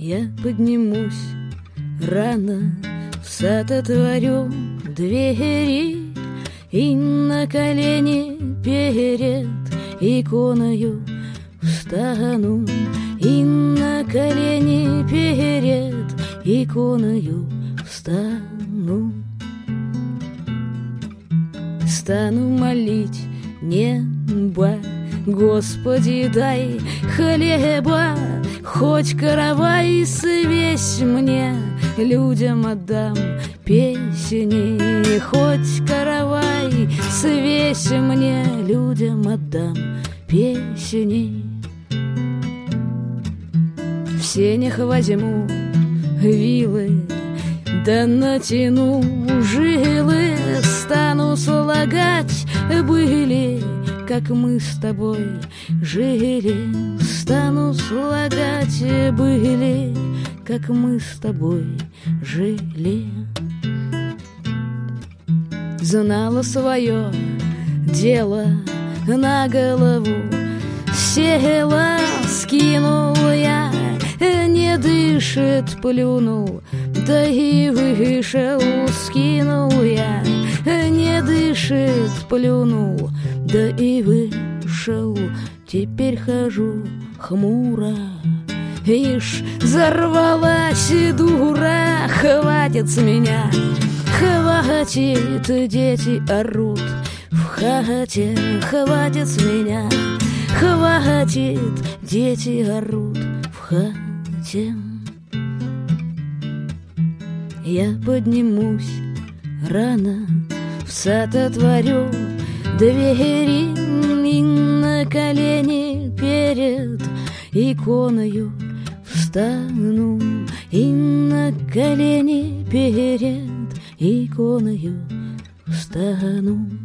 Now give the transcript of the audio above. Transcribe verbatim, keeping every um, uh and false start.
Я поднимусь рано, в сад отворю двери и на колени перед иконою встану, и на колени перед иконою встану. Стану молить небо: Господи, дай хлеба, хоть каравай свесь мне, людям отдам песни, хоть каравай свесь мне, людям отдам песни. В сенях возьму вилы, да натяну жилы, стану слагать были, как мы с тобой жили, стану слагать были, как мы с тобой жили. Знала свое дело, на голову села, скинул я, не дышит, плюнул, да и вышел, скинул я, не дышит, плюнул, да и вышел. Теперь хожу хмуро, ишь, взорвалась дура, хватит с меня, хватит, дети орут в хате, хватит с меня, хватит, дети орут в хате. Я поднимусь рано, в сад отворю двери и на колени перед иконою встану, и на колени перед иконою встану.